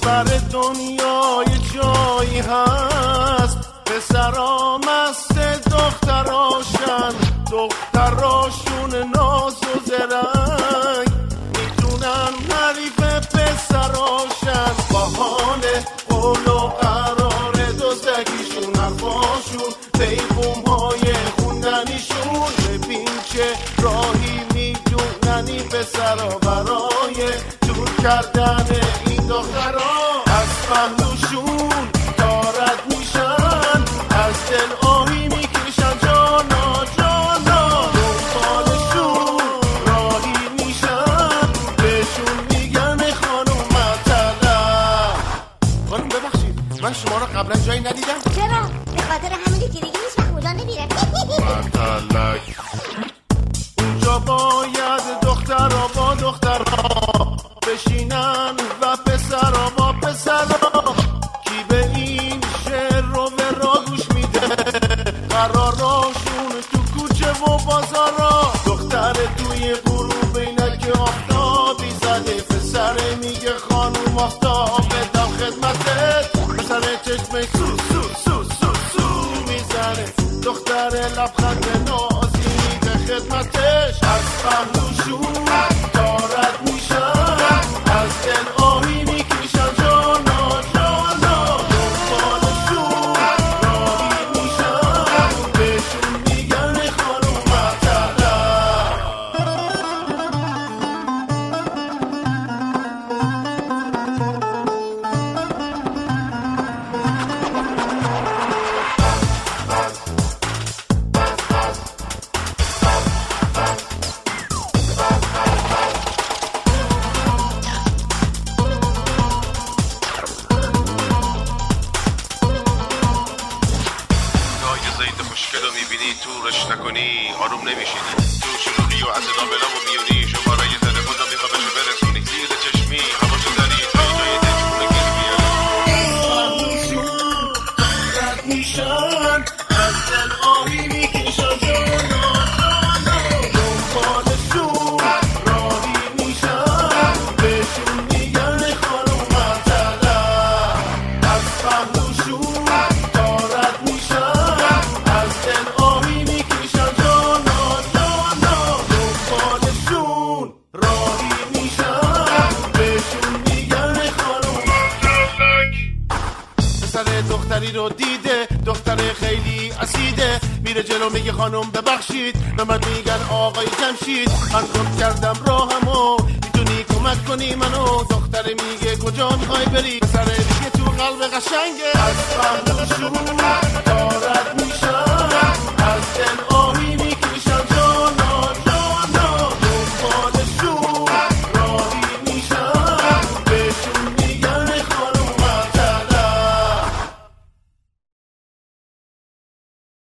سر دنیای جایی هست، پسرا مست دختراشن، دختراشون ناز و زرنگ، میدونن حریف پسراشن، بهانه قول و قرار دزدگیشون، حرفاشون پیغومهای خوندنیشون. ببین چه راهی میدونن این پسرا برای دور کردن این دخترا، از پهلوشون دارد میشن، از دل آهی میکشن جانا جانا، دنبالشون راهی میشن، بهشون میگن خانوم مطلب. خانوم ببخشید من شما را قبلا جایی ندیدم. چرا؟ به خاطر همینی که دیگه هیچ وقت اونجا نمیره. مطلق اونجا باید دخترها با دخترها بشینن و پسرها با پسرها. کی به این شعر رو به را گوش میده؟ قراراشون تو کوچه و بازارا، دختر توی غروب اینک آفتابی زده، پسر میگه خانوم آفتاب بدم خدمتت، پسر چشمش سو سو سو سو سو میزنه، دختر لبخند نازی میده خدمتش، از پهلوشون دارد میشن، از دل آهی میکشن جانا جانا، دنبالشون راهی میشن، بهشون میگن خانوم مطلب. تورش نکنی آروم نمیشینی، تو شلوغی و از داملا و میونی، شماره ی تلفن رو میخوا بشه برسونی، زیر چشمی هواشو داری تا جای دلشونه گیری پهلوشون دارد میشن، از دل آهی میکشن جانا جانا، دنبالشون راهی میشن، بهشون میگن خانوم مطلب، از پهلوشون دارد میشن، از دل آهی میکشن جانا جانا، دنبالشون راهی میشن، بهشون میگن خانوم مطلب. پسر دختری رو دیده، دختر خیلی اسیده، میره جلو میگه خانم ببخشید، به من میگن آقای جمشید، من گم کردم راهمو، میتونی کمک کنی منو؟ دختر میگه کجا میخوای بری؟ پسر میگه تو قلب قشنگه، از پهلوشون دارد میشن، از دل